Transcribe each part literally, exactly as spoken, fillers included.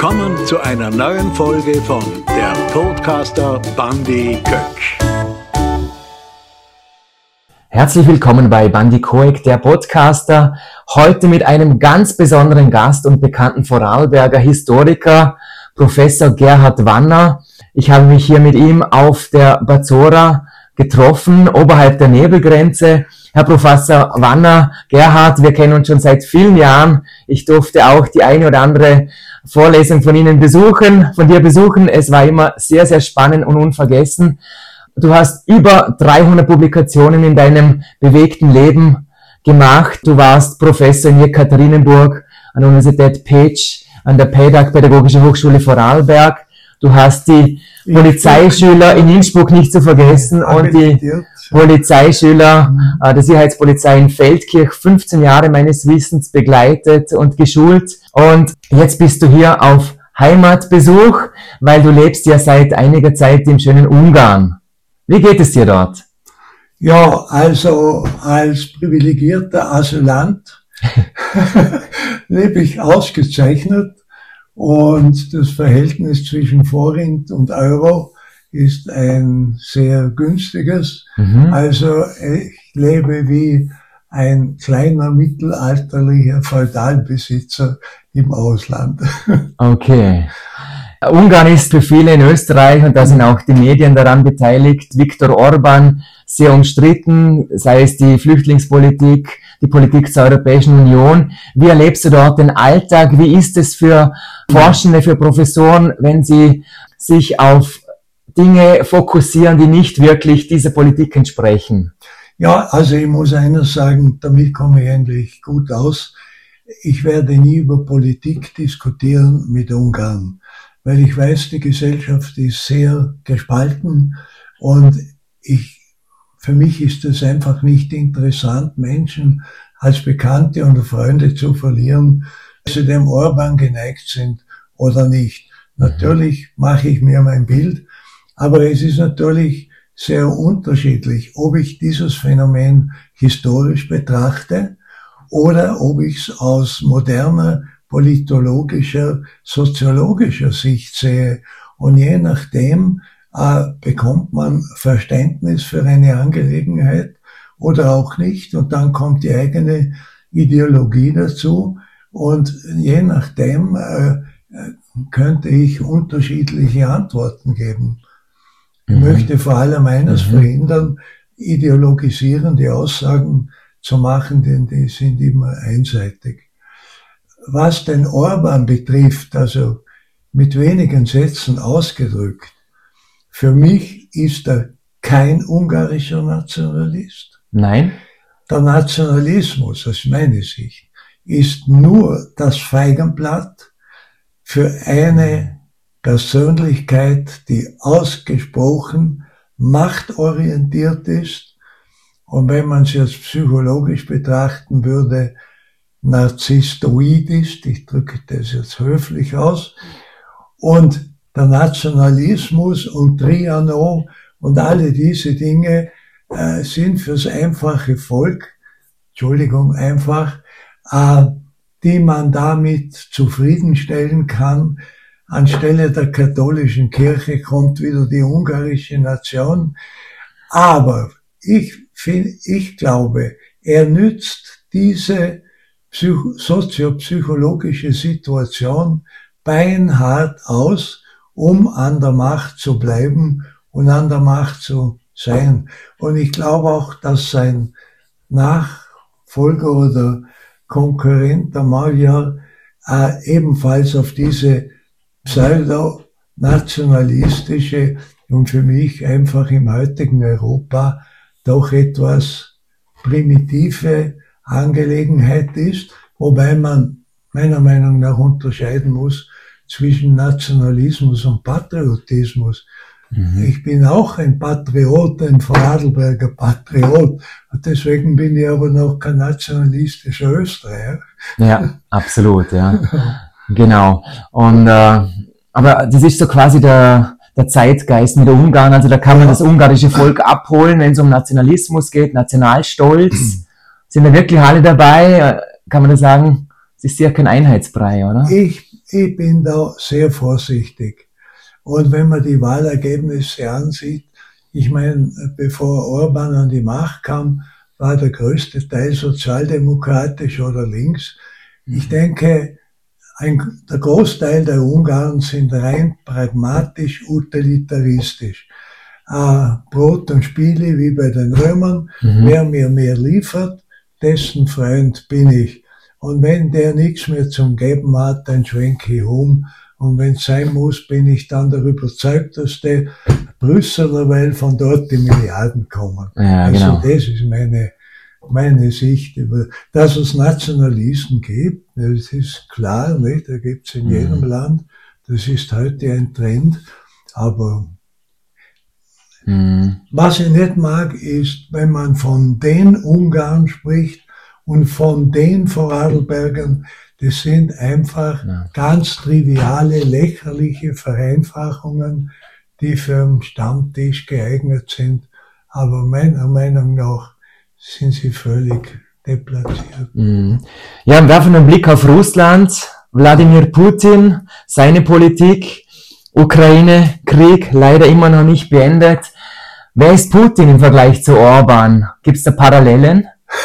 Willkommen zu einer neuen Folge von Der Podcaster Bandi Köck. Herzlich willkommen bei Bandi Köck, der Podcaster. Heute mit einem ganz besonderen Gast und bekannten Vorarlberger Historiker, Professor Gerhard Wanner. Ich habe mich hier mit ihm auf der Bazora getroffen, oberhalb der Nebelgrenze. Herr Professor Wanner, Gerhard, wir kennen uns schon seit vielen Jahren. Ich durfte auch die eine oder andere Vorlesung von Ihnen besuchen, von dir besuchen. Es war immer sehr, sehr spannend und unvergessen. Du hast über dreihundert Publikationen in deinem bewegten Leben gemacht. Du warst Professor in Jekaterinenburg an der Universität Pécs, an der P E D A G Pädagogische Hochschule Vorarlberg. Du hast die Polizeischüler in Innsbruck nicht zu vergessen und die Polizeischüler äh, der Sicherheitspolizei in Feldkirch fünfzehn Jahre meines Wissens begleitet und geschult. Und jetzt bist du hier auf Heimatbesuch, weil du lebst ja seit einiger Zeit im schönen Ungarn. Wie geht es dir dort? Ja, also als privilegierter Asylant lebe ich ausgezeichnet. Und das Verhältnis zwischen Forint und Euro ist ein sehr günstiges. Mhm. Also ich lebe wie ein kleiner mittelalterlicher Feudalbesitzer im Ausland. Okay. Ungarn ist für viele in Österreich, und da sind auch die Medien daran beteiligt, Viktor Orban sehr umstritten, sei es die Flüchtlingspolitik, die Politik zur Europäischen Union. Wie erlebst du dort den Alltag? Wie ist es für Forschende, für Professoren, wenn sie sich auf Dinge fokussieren, die nicht wirklich dieser Politik entsprechen? Ja, also ich muss eines sagen, damit komme ich eigentlich gut aus. Ich werde nie über Politik diskutieren mit Ungarn, weil ich weiß, die Gesellschaft ist sehr gespalten und ich Für mich ist es einfach nicht interessant, Menschen als Bekannte und Freunde zu verlieren, ob sie dem Orban geneigt sind oder nicht. Natürlich mache ich mir mein Bild, aber es ist natürlich sehr unterschiedlich, ob ich dieses Phänomen historisch betrachte oder ob ich es aus moderner politologischer, soziologischer Sicht sehe. Und je nachdem Äh, bekommt man Verständnis für eine Angelegenheit oder auch nicht. Und dann kommt die eigene Ideologie dazu. Und je nachdem äh, könnte ich unterschiedliche Antworten geben. Ich mhm. möchte vor allem eines mhm. verhindern, ideologisierende Aussagen zu machen, denn die sind immer einseitig. Was den Orban betrifft, also mit wenigen Sätzen ausgedrückt, für mich ist er kein ungarischer Nationalist. Nein. Der Nationalismus, aus meiner Sicht, ist nur das Feigenblatt für eine Persönlichkeit, die ausgesprochen machtorientiert ist und wenn man es jetzt psychologisch betrachten würde, narzisstoid ist, ich drücke das jetzt höflich aus, und der Nationalismus und Trianon und alle diese Dinge äh, sind fürs einfache Volk, Entschuldigung, einfach, äh, die man damit zufriedenstellen kann. Anstelle der katholischen Kirche kommt wieder die ungarische Nation. Aber ich finde, ich glaube, er nützt diese psycho- soziopsychologische Situation beinhart aus, um an der Macht zu bleiben und an der Macht zu sein. Und ich glaube auch, dass sein Nachfolger oder Konkurrent, der Magyar, äh, ebenfalls auf diese pseudo-nationalistische und für mich einfach im heutigen Europa doch etwas primitive Angelegenheit ist, wobei man meiner Meinung nach unterscheiden muss zwischen Nationalismus und Patriotismus. Mhm. Ich bin auch ein Patriot, ein Vorarlberger Patriot. Und deswegen bin ich aber noch kein nationalistischer Österreicher. Ja, absolut, ja. Genau. Und äh, aber das ist so quasi der der Zeitgeist mit Ungarn. Also da kann man das ungarische Volk abholen, wenn es um Nationalismus geht, Nationalstolz. Sind da wirklich alle dabei? Kann man da sagen, es ist ja kein Einheitsbrei, oder? Ich ich bin da sehr vorsichtig. Und wenn man die Wahlergebnisse ansieht, ich meine, bevor Orban an die Macht kam, war der größte Teil sozialdemokratisch oder links. Ich denke, ein, der Großteil der Ungarn sind rein pragmatisch, utilitaristisch. Äh, Brot und Spiele wie bei den Römern. Mhm. Wer mir mehr liefert, dessen Freund bin ich. Und wenn der nichts mehr zum Geben hat, dann schwenke ich um. Und wenn es sein muss, bin ich dann der überzeugteste Brüsseler, weil von dort die Milliarden kommen. Ja, also genau. Das ist meine, meine Sicht über, dass es Nationalisten gibt. Das ist klar, nicht? Da gibt es in mhm. jedem Land. Das ist heute ein Trend. Aber mhm. was ich nicht mag, ist, wenn man von den Ungarn spricht und von den Vorarlbergern, das sind einfach ja. ganz triviale, lächerliche Vereinfachungen, die für den Stammtisch geeignet sind. Aber meiner Meinung nach sind sie völlig deplatziert. Mhm. Ja, werfen einen Blick auf Russland. Wladimir Putin, seine Politik, Ukraine, Krieg, leider immer noch nicht beendet. Wer ist Putin im Vergleich zu Orban? Gibt es da Parallelen?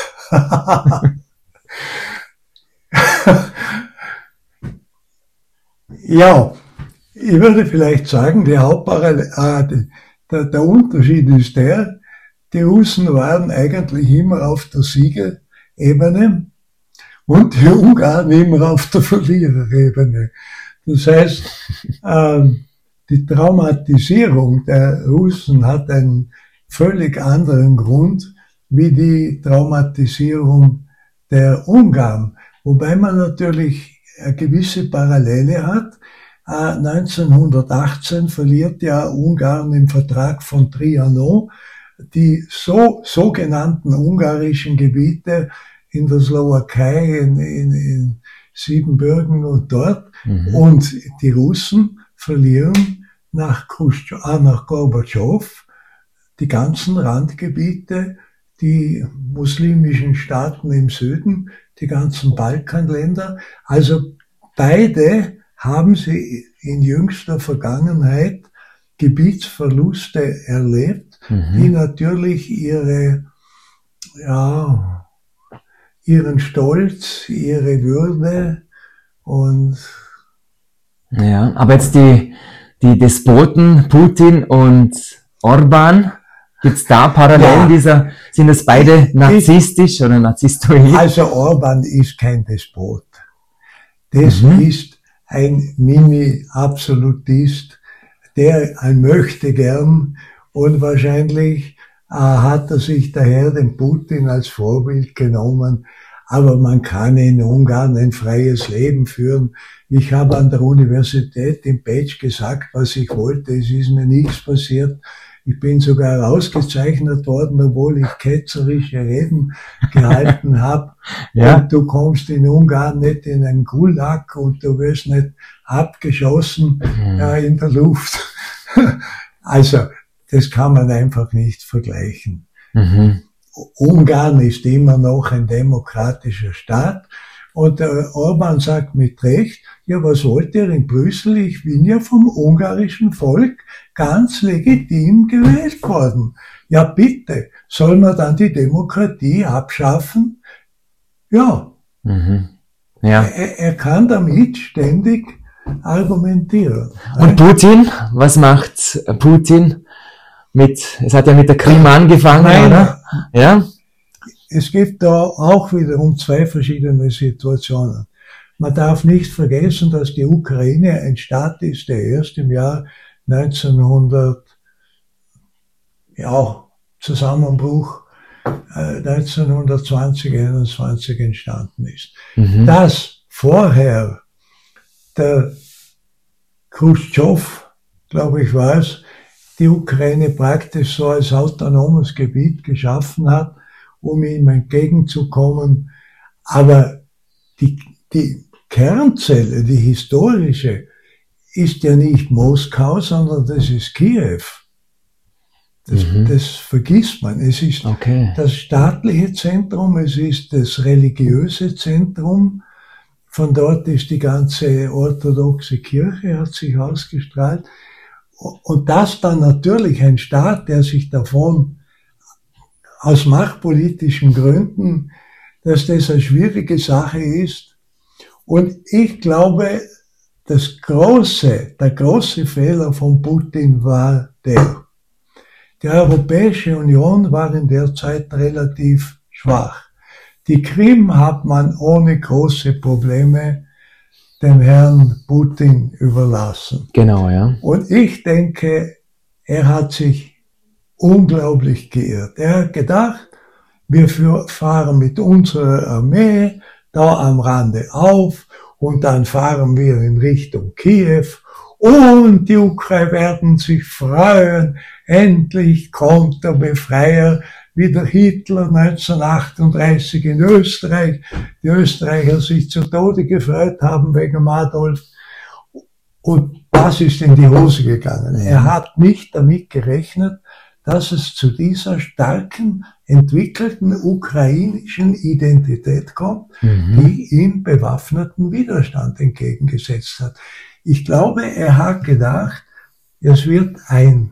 Ja, ich würde vielleicht sagen, die Hauptparallel, äh, der, der Unterschied ist der, die Russen waren eigentlich immer auf der Siegerebene und die Ungarn immer auf der Verliererebene. Das heißt, äh, die Traumatisierung der Russen hat einen völlig anderen Grund wie die Traumatisierung der Ungarn. Wobei man natürlich eine gewisse Parallele hat. Äh, neunzehnhundertachtzehn verliert ja Ungarn im Vertrag von Trianon die so sogenannten ungarischen Gebiete in der Slowakei, in, in, in Siebenbürgen und dort. Mhm. Und die Russen verlieren nach, Khrushchev, ah, nach Gorbatschow die ganzen Randgebiete, die muslimischen Staaten im Süden, die ganzen Balkanländer. Also beide haben sie in jüngster Vergangenheit Gebietsverluste erlebt, mhm. die natürlich ihre, ja, ihren Stolz, ihre Würde und ja, aber jetzt die, die Despoten Putin und Orban, gibt's da Parallelen ja. dieser, sind das beide narzisstisch oder narzisstoid? Also Orban ist kein Despot. Das mhm. ist ein Mini-Absolutist, der ein Möchtegern, und wahrscheinlich äh, hat er sich daher den Putin als Vorbild genommen. Aber man kann in Ungarn ein freies Leben führen. Ich habe an der Universität in Pécs gesagt, was ich wollte. Es ist mir nichts passiert. Ich bin sogar ausgezeichnet worden, obwohl ich ketzerische Reden gehalten habe. Ja. Und du kommst in Ungarn nicht in einen Gulag und du wirst nicht abgeschossen mhm. ja, in der Luft. Also, das kann man einfach nicht vergleichen. Mhm. Ungarn ist immer noch ein demokratischer Staat. Und der Orban sagt mit Recht, ja, was wollt ihr in Brüssel? Ich bin ja vom ungarischen Volk ganz legitim gewählt worden. Ja, bitte, soll man dann die Demokratie abschaffen? Ja. Mhm. Ja. Er, er kann damit ständig argumentieren. Und Putin? Was macht Putin mit, es hat ja mit der Krim angefangen, Nein, oder? Ja. Es gibt da auch wiederum zwei verschiedene Situationen. Man darf nicht vergessen, dass die Ukraine ein Staat ist, der erst im Jahr neunzehnhundert, ja, Zusammenbruch, äh, neunzehnhundertzwanzig, einundzwanzig entstanden ist. Mhm. Dass vorher der Khrushchev, glaube ich, war es, die Ukraine praktisch so als autonomes Gebiet geschaffen hat, um ihm entgegenzukommen. Aber die, die Kernzelle, die historische, ist ja nicht Moskau, sondern das ist Kiew. Das, mhm. das vergisst man. Es ist okay. das staatliche Zentrum, es ist das religiöse Zentrum Von dort ist die ganze orthodoxe Kirche, hat sich ausgestrahlt. Und das dann natürlich ein Staat, der sich davon aus machtpolitischen Gründen, dass das eine schwierige Sache ist. Und ich glaube, das große, der große Fehler von Putin war der. Die Europäische Union war in der Zeit relativ schwach. Die Krim hat man ohne große Probleme dem Herrn Putin überlassen. Genau, ja. Und ich denke, er hat sich unglaublich geirrt. Er hat gedacht, wir fahren mit unserer Armee da am Rande auf und dann fahren wir in Richtung Kiew und die Ukrainer werden sich freuen, endlich kommt der Befreier, wie der Hitler neunzehnhundertachtunddreißig in Österreich, die Österreicher sich zu Tode gefreut haben wegen Adolf. Und das ist in die Hose gegangen. Er hat nicht damit gerechnet, dass es zu dieser starken, entwickelten ukrainischen Identität kommt, mhm. die ihm bewaffneten Widerstand entgegengesetzt hat. Ich glaube, er hat gedacht, es wird ein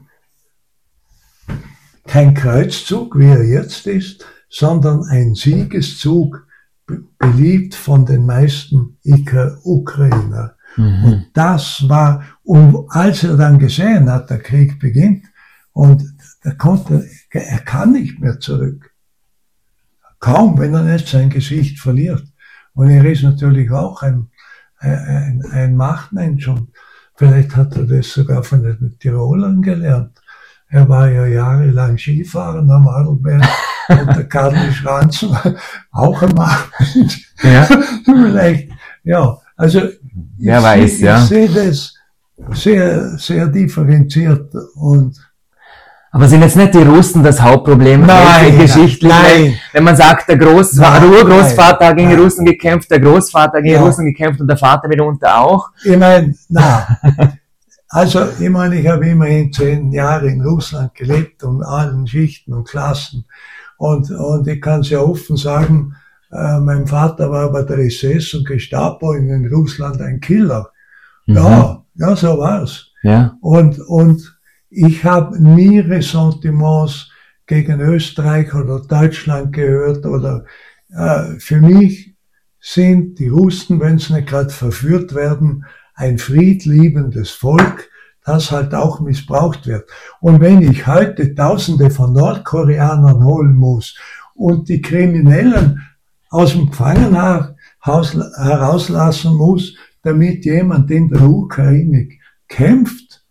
kein Kreuzzug, wie er jetzt ist, sondern ein Siegeszug, beliebt von den meisten Ukrainer. Mhm. Und das war, und als er dann gesehen hat, der Krieg beginnt, und er konnte, er kann nicht mehr zurück. Kaum, wenn er nicht sein Gesicht verliert. Und er ist natürlich auch ein, ein, ein Machtmensch, und vielleicht hat er das sogar von den Tirolern gelernt. Er war ja jahrelang Skifahren am Adelberg und der Karl Schranz war auch ein Machtmensch. Ja. Vielleicht, ja, also Wer ich, weiß, ich, ja. ich sehe das sehr, sehr differenziert. Und aber sind jetzt nicht die Russen das Hauptproblem? Nein, geschichtlich, nein. Wenn man sagt, der, Groß, Nein, der Urgroßvater hat gegen die nein. Russen gekämpft, der Großvater hat gegen die Ja. Russen gekämpft und der Vater mitunter auch. Ich meine, na, also ich meine, ich habe immerhin zehn Jahre in Russland gelebt, und allen Schichten und Klassen. Und, und ich kann sehr offen sagen, äh, mein Vater war bei der S S und Gestapo in Russland ein Killer. Mhm. Ja, ja, so war's. Ja. Und, und ich habe nie Ressentiments gegen Österreich oder Deutschland gehört, oder äh, für mich sind die Russen, wenn sie nicht gerade verführt werden, ein friedliebendes Volk, das halt auch missbraucht wird. Und wenn ich heute Tausende von Nordkoreanern holen muss und die Kriminellen aus dem Gefangenenhaus herauslassen muss, damit jemand in der Ukraine kämpft,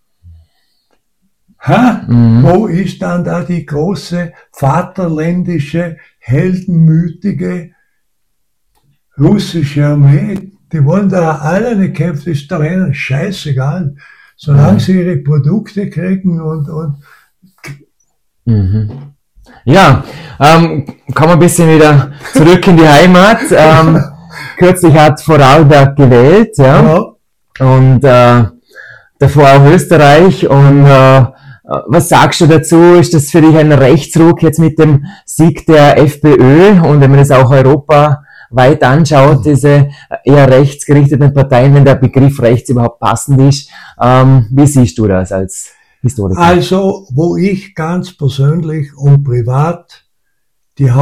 ha, mhm. wo ist dann da die große, vaterländische, heldenmütige russische Armee? Die wollen da alle nicht kämpfen, ist doch ihnen scheißegal. Solange mhm. sie ihre Produkte kriegen und, und mhm. Ja, ähm, kommen wir ein bisschen wieder zurück in die Heimat. Ähm, kürzlich hat Vorarlberg gewählt, ja, ja. und äh, davor auch Österreich. Und äh, was sagst du dazu? Ist das für dich ein Rechtsruck jetzt mit dem Sieg der FPÖ? Und wenn man das auch Europa weit anschaut, diese eher rechtsgerichteten Parteien, wenn der Begriff rechts überhaupt passend ist, ähm, wie siehst du das als Historiker? Also, wo ich ganz persönlich und privat die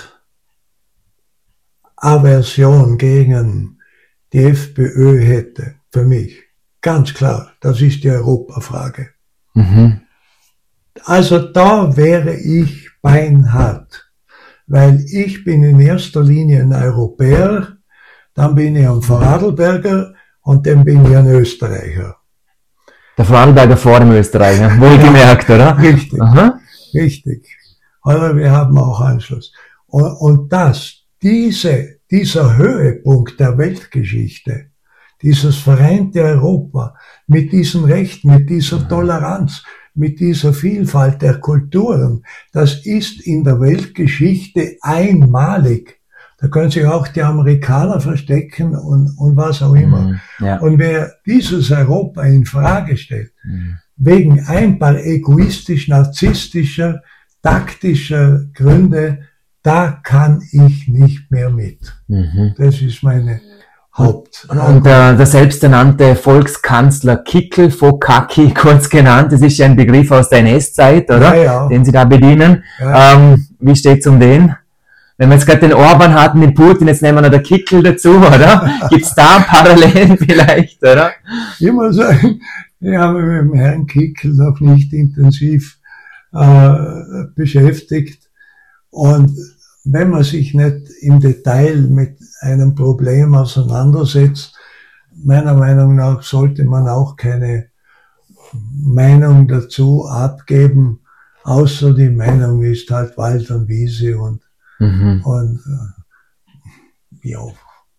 Hauptaversion gegen die FPÖ hätte, für mich, ganz klar, das ist die Europafrage. Mhm. Also da wäre ich beinhart. Weil ich bin in erster Linie ein Europäer, dann bin ich ein Vorarlberger und dann bin ich ein Österreicher. Der Vorarlberger vor dem Österreicher, wohlgemerkt, oder? Richtig, Aha. richtig. Aber wir haben auch Anschluss. Und, und das, diese, dieser Höhepunkt der Weltgeschichte, dieses vereinte Europa mit diesen Rechten, mit dieser Toleranz, mit dieser Vielfalt der Kulturen, das ist in der Weltgeschichte einmalig. Da können sich auch die Amerikaner verstecken und, und was auch immer. Mhm, ja. Und wer dieses Europa in Frage stellt, mhm. wegen ein paar egoistisch-narzisstischer, taktischer Gründe, da kann ich nicht mehr mit. Mhm. Das ist meine Haupt. Und, und der, der selbsternannte Volkskanzler Kickl, Fokaki kurz genannt, das ist ja ein Begriff aus der N S-Zeit, oder? Ja, ja. Den Sie da bedienen. Ja. Ähm, wie steht's um den? Wenn wir jetzt gerade den Orban hatten, den Putin, jetzt nehmen wir noch der Kickl dazu, oder? Gibt's da Parallelen vielleicht, oder? Ich muss sagen, ich habe mich mit dem Herrn Kickl noch nicht intensiv äh, beschäftigt. Und wenn man sich nicht im Detail mit einem Problem auseinandersetzt, meiner Meinung nach sollte man auch keine Meinung dazu abgeben, außer die Meinung ist halt Wald und Wiese und, mhm. und äh, ja.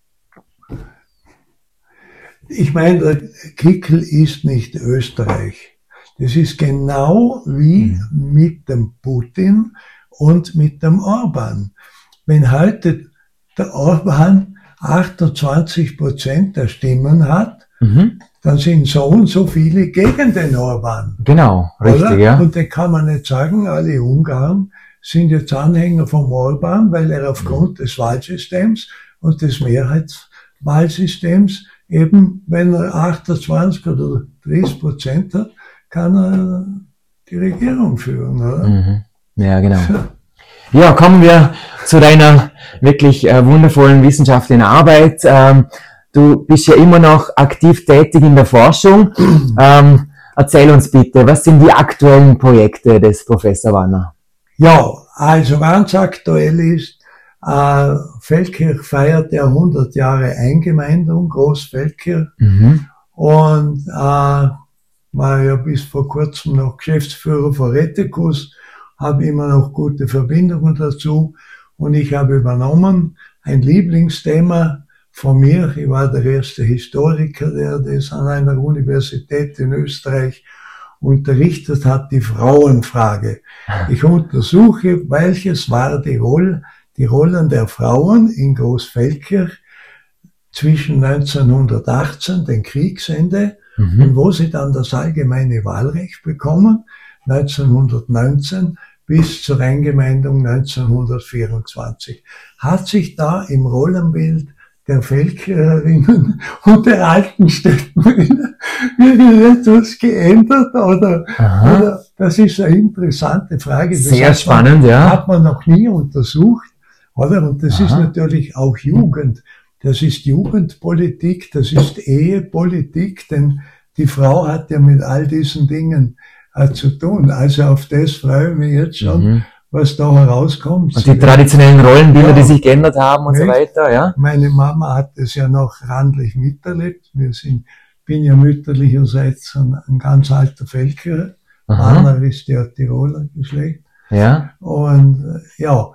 Ich meine, der Kickl ist nicht Österreich. Das ist genau wie mhm. mit dem Putin und mit dem Orban. Wenn heute der Orban achtundzwanzig Prozent der Stimmen hat, mhm. dann sind so und so viele gegen den Orban. Genau, richtig, oder? Ja. Und dann kann man nicht sagen, alle Ungarn sind jetzt Anhänger vom Orban, weil er aufgrund mhm. des Wahlsystems und des Mehrheitswahlsystems eben, wenn er achtundzwanzig oder dreißig Prozent hat, kann er die Regierung führen, oder? Mhm. Ja, genau. Ja, kommen wir zu deiner wirklich äh, wundervollen wissenschaftlichen Arbeit. Ähm, du bist ja immer noch aktiv tätig in der Forschung. Ähm, erzähl uns bitte, was sind die aktuellen Projekte des Professor Wanner? Ja, also ganz aktuell ist, äh, Feldkirch feiert ja hundert Jahre Eingemeindung, Großfeldkirch. Mhm. Und äh, war ja bis vor kurzem noch Geschäftsführer von Retikus, habe immer noch gute Verbindungen dazu und ich habe übernommen ein Lieblingsthema von mir. Ich war der erste Historiker, der das an einer Universität in Österreich unterrichtet hat, die Frauenfrage. Ich untersuche, welches war die Rolle, die Rollen der Frauen in Großfeldkirch zwischen neunzehnhundertachtzehn, dem Kriegsende, mhm. und wo sie dann das allgemeine Wahlrecht bekommen, neunzehnhundertneunzehn bis zur Eingemeindung neunzehnhundertvierundzwanzig. Hat sich da im Rollenbild der Feldkircherinnen und der alten Städterinnen etwas geändert? Oder, oder das ist eine interessante Frage. Das Sehr spannend, man, ja. Hat man noch nie untersucht, oder? Und das Aha. ist natürlich auch Jugend. Das ist Jugendpolitik, das ist Ehepolitik, denn die Frau hat ja mit all diesen Dingen äh, zu tun. Also auf das freue ich mich jetzt schon, mhm. was da herauskommt. Und die traditionellen Rollenbilder, ja, die sich geändert haben und nicht? so weiter, ja? Meine Mama hat es ja noch randlich miterlebt. Wir sind, bin ja mütterlicherseits ein, ein ganz alter Feldkircher. Wanner ist ja Tiroler Geschlecht. Ja. Und äh, ja,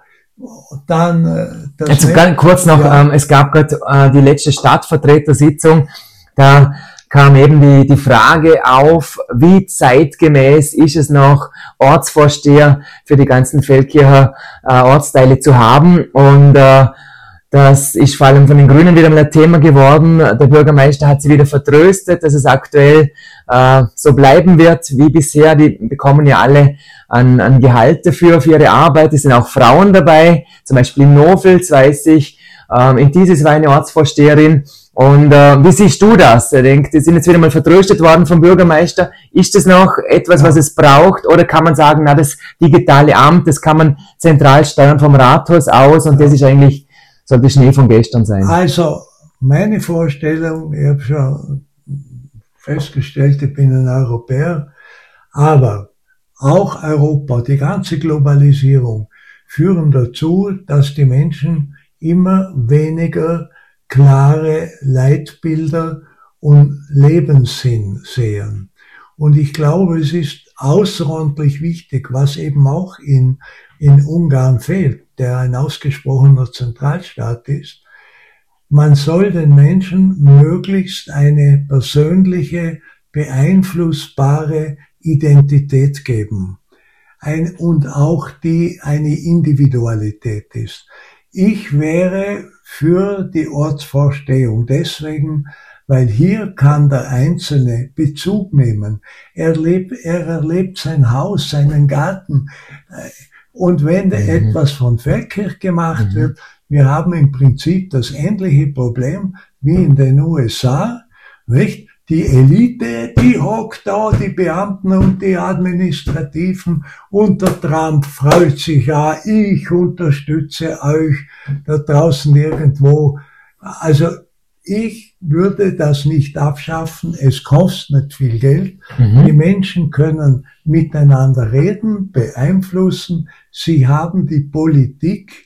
dann äh, das Jetzt ganz kurz noch, ja. ähm, es gab gerade äh, die letzte Stadtvertretersitzung, da kam eben die, die Frage auf, wie zeitgemäß ist es noch, Ortsvorsteher für die ganzen Feldkircher äh, Ortsteile zu haben. Und äh, das ist vor allem von den Grünen wieder mal ein Thema geworden. Der Bürgermeister hat sie wieder vertröstet, dass es aktuell äh, so bleiben wird wie bisher. Die bekommen ja alle an, an Gehalt dafür, für ihre Arbeit. Es sind auch Frauen dabei, zum Beispiel in Nofels, weiß ich. Ähm, in dieses war eine Ortsvorsteherin. Und äh, wie siehst du das? Er denkt, die sind jetzt wieder mal vertröstet worden vom Bürgermeister. Ist das noch etwas, was es braucht? Oder kann man sagen, na, das digitale Amt, das kann man zentral steuern vom Rathaus aus und das ist eigentlich, sollte Schnee von gestern sein? Also, meine Vorstellung, ich habe schon festgestellt, ich bin ein Europäer, aber auch Europa, die ganze Globalisierung führen dazu, dass die Menschen immer weniger klare Leitbilder und Lebenssinn sehen. Und ich glaube, es ist außerordentlich wichtig, was eben auch in, in Ungarn fehlt, der ein ausgesprochener Zentralstaat ist. Man soll den Menschen möglichst eine persönliche, beeinflussbare Identität geben. Ein, und auch die eine Individualität ist. Ich wäre für die Ortsvorstehung deswegen, weil hier kann der Einzelne Bezug nehmen. Er lebt, er erlebt sein Haus, seinen Garten. Und wenn mhm. etwas von Feldkirch gemacht mhm. wird, Wir haben im Prinzip das ähnliche Problem wie in den U S A, nicht? Die Elite, die hockt da, die Beamten und die Administrativen, und der Trump freut sich, ja, ich unterstütze euch da draußen irgendwo. Also ich würde das nicht abschaffen, es kostet nicht viel Geld. Mhm. Die Menschen können miteinander reden, beeinflussen, sie haben die Politik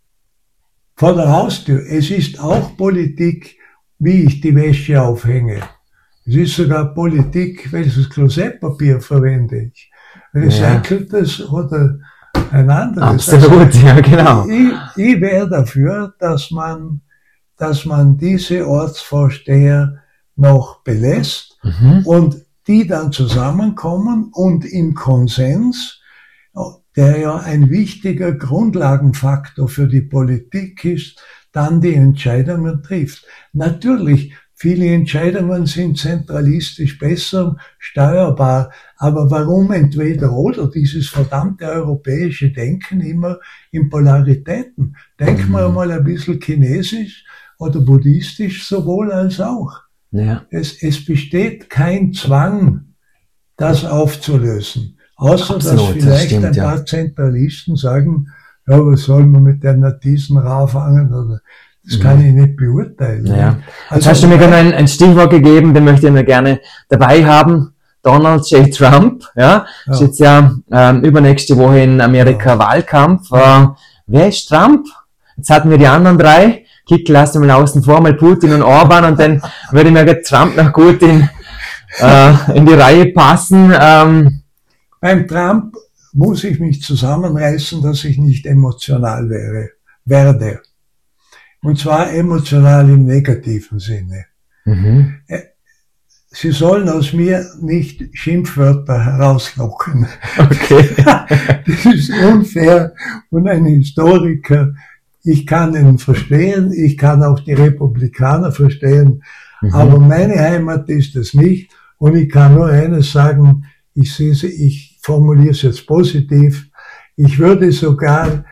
vor der Haustür. Es ist auch Politik, wie ich die Wäsche aufhänge. Es ist sogar Politik, welches Klosettpapier verwende ich. Recyceltes ja. oder ein anderes. Absolut, also, ja, genau. Ich, ich wäre dafür, dass man, dass man diese Ortsvorsteher noch belässt mhm. und die dann zusammenkommen und im Konsens, der ja ein wichtiger Grundlagenfaktor für die Politik ist, dann die Entscheidungen trifft. Natürlich, viele Entscheidungen sind zentralistisch besser steuerbar, aber warum entweder oder dieses verdammte europäische Denken immer in Polaritäten? Denken wir mal ein bisschen chinesisch oder buddhistisch sowohl als auch. Ja. Es, es besteht kein Zwang, das aufzulösen, außer Absolut, dass vielleicht das stimmt, ein paar ja. Zentralisten sagen, ja, was soll man mit der Natisenra fangen oder das kann ich nicht beurteilen. Ja. Also, jetzt hast du mir gerade ein, ein Stichwort gegeben, den möchte ich mir gerne dabei haben. Donald J. Trump, ja, ja. ist jetzt ja ähm, übernächste Woche in Amerika ja. Wahlkampf. Äh, wer ist Trump? Jetzt hatten wir die anderen drei. Kickel lassen wir mal außen vor, mal Putin und Orban, und dann würde mir gerade Trump noch gut in, äh, in die Reihe passen. Ähm, Beim Trump muss ich mich zusammenreißen, dass ich nicht emotional wäre, werde. Und zwar emotional im negativen Sinne. Mhm. Sie sollen aus mir nicht Schimpfwörter herauslocken. Okay. Das ist unfair. Und ein Historiker, ich kann ihn verstehen, ich kann auch die Republikaner verstehen, mhm. aber meine Heimat ist es nicht. Und ich kann nur eines sagen, ich sehe sie, ich formuliere es jetzt positiv, ich würde sogar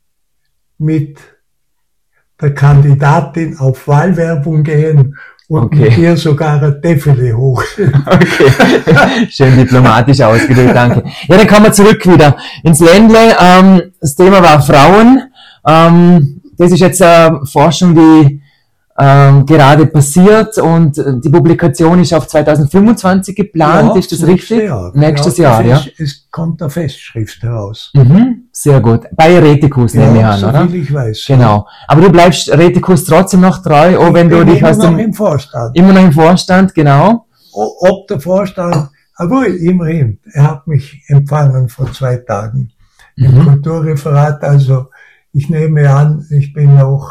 mit der Kandidatin auf Wahlwerbung gehen und okay. mit ihr sogar ein Defile hoch. Okay, schön diplomatisch ausgedrückt, danke. Ja, dann kommen wir zurück wieder ins Ländle. Ähm, das Thema war Frauen. Ähm, das ist jetzt eine Forschung, die ähm, gerade passiert, und die Publikation ist auf zweitausendfünfundzwanzig geplant. Ja, ist das richtig? Jahr. Nächstes ja, Jahr, ja. Es, es kommt eine Festschrift heraus. Mhm, sehr gut. Bei Retikus, ja, nehme ich an, so oder? Viel ich weiß. Genau. Aber du bleibst Retikus trotzdem noch treu, auch wenn du dich aus dem... Immer noch im Vorstand. Immer noch im Vorstand, genau. Ob der Vorstand, aber immerhin, er hat mich empfangen vor zwei Tagen im mhm. Kulturreferat, also ich nehme an, ich bin noch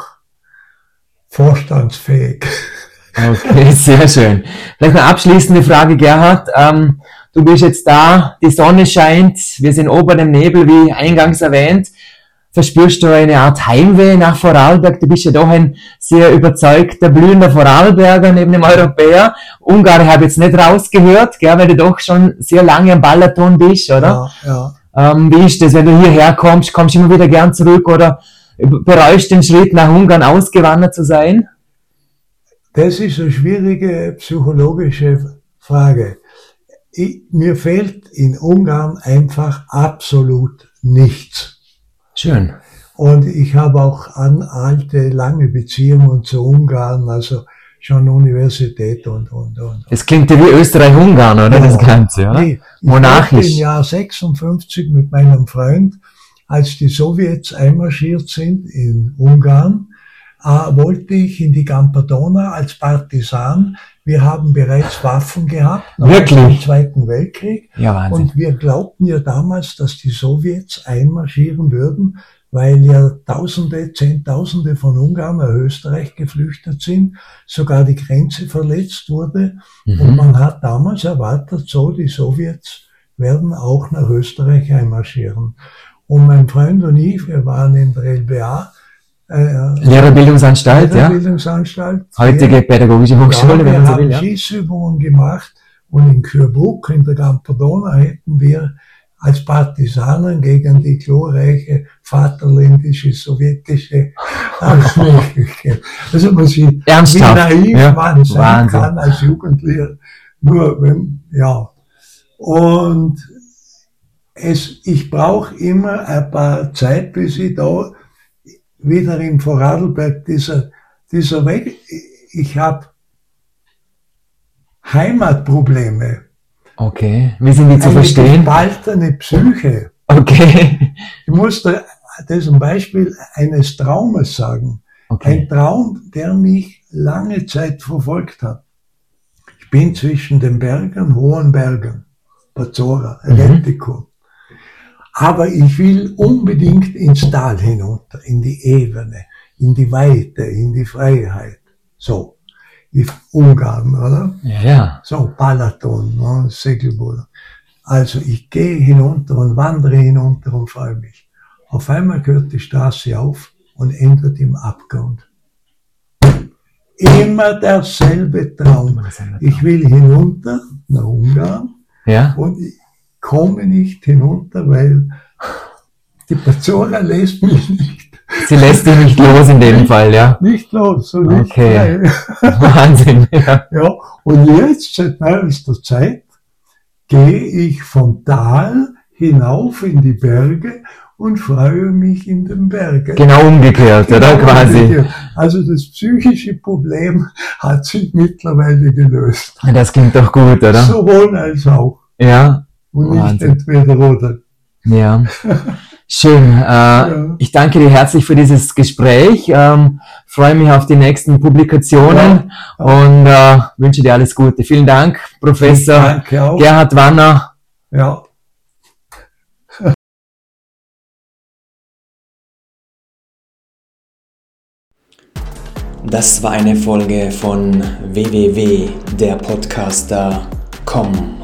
vorstandsfähig. Okay, sehr schön. Vielleicht eine abschließende Frage, Gerhard. Ähm, du bist jetzt da, die Sonne scheint, wir sind ober dem Nebel, wie eingangs erwähnt. Verspürst du eine Art Heimweh nach Vorarlberg? Du bist ja doch ein sehr überzeugter, blühender Vorarlberger neben dem Europäer. Ungarn habe ich jetzt nicht rausgehört, gell, weil du doch schon sehr lange am Balaton bist, oder? Ja, ja. Ähm, wie ist das, wenn du hierher kommst? Kommst du immer wieder gern zurück, oder bereust den Schritt nach Ungarn ausgewandert zu sein? Das ist eine schwierige psychologische Frage. Ich, mir fehlt in Ungarn einfach absolut nichts. Schön. Und ich habe auch an alte, lange Beziehungen zu Ungarn, also schon Universität und, und, und. Es klingt ja wie Österreich-Ungarn, oder? Ja, das Ganze, oder? Nee, monarchisch. Ich im Jahr sechsundfünfzig mit meinem Freund, als die Sowjets einmarschiert sind in Ungarn, äh, wollte ich in die Gampadona als Partisan. Wir haben bereits Waffen gehabt nach dem Zweiten Weltkrieg. Ja, Wahnsinn. Und wir glaubten ja damals, dass die Sowjets einmarschieren würden, weil ja Tausende, Zehntausende von Ungarn nach Österreich geflüchtet sind, sogar die Grenze verletzt wurde. Mhm. Und man hat damals erwartet, so die Sowjets werden auch nach Österreich einmarschieren. Und mein Freund und ich, wir waren in der L B A, äh, Lehrerbildungsanstalt, Lehrerbildungsanstalt, ja. Heutige pädagogische Hochschule, ja, wenn man so will. Wir haben Schießübungen gemacht, und in Kürbuk, in der Gampadona, hätten wir als Partisanen gegen die glorreiche, vaterländische, sowjetische Armee. Also was ich, Ernsthaft? wie naiv Ja, man sein Wahnsinn. kann als Jugendlicher. Nur wenn, ja. Und es, ich brauche immer ein paar Zeit, bis ich da wieder in Vorarlberg dieser, dieser Weg, ich habe Heimatprobleme. Okay, wie sind die zu Eine verstehen? gespaltene Psyche. Okay. Ich muss da das ein Beispiel eines Traumes sagen. Okay. Ein Traum, der mich lange Zeit verfolgt hat. Ich bin zwischen den Bergen, hohen Bergen, Bazzora, Retico. Aber ich will unbedingt ins Tal hinunter, in die Ebene, in die Weite, in die Freiheit. So, wie Ungarn, oder? Ja, ja. So, Balaton, ne, Segelboot. Also ich gehe hinunter und wandere hinunter und freue mich. Auf einmal hört die Straße auf und endet im Abgrund. Immer derselbe Traum. Ich will hinunter nach Ungarn Ja. und ich komme nicht hinunter, weil die Bazzora lässt mich nicht. Sie lässt dich nicht los in dem Fall, ja. Nicht los, so nicht Okay. frei. Wahnsinn, ja. Ja, und jetzt, seit neuester Zeit, gehe ich vom Tal hinauf in die Berge und freue mich in den Bergen. Genau umgekehrt, oder? Genau Quasi. umgekehrt. Also das psychische Problem hat sich mittlerweile gelöst. Das klingt doch gut, oder? Sowohl als auch. Ja. Und nicht Wahnsinn. entweder oder. Ja. Schön. Äh, Ja. Ich danke dir herzlich für dieses Gespräch. Ähm, freue mich auf die nächsten Publikationen Ja. und äh, wünsche dir alles Gute. Vielen Dank, Professor Danke auch. Gerhard Wanner. Ja. Das war eine Folge von w w w punkt der podcaster punkt com.